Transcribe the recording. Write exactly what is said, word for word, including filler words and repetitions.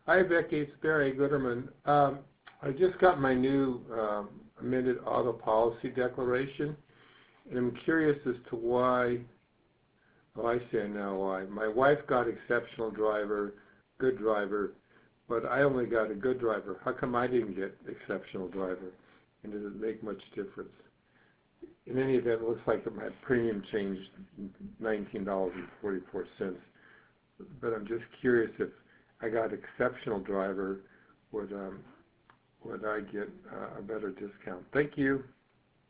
Hi, Becky. It's Barry Gooderman. Um, I just got my new um, amended auto policy declaration, and I'm curious as to why. Oh, I see now why. My wife got exceptional driver, good driver, but I only got a good driver. How come I didn't get exceptional driver? And does it make much difference? In any event, it looks like my premium changed nineteen dollars and forty-four cents. But I'm just curious if I got exceptional driver, would um, would I get uh, a better discount? Thank you.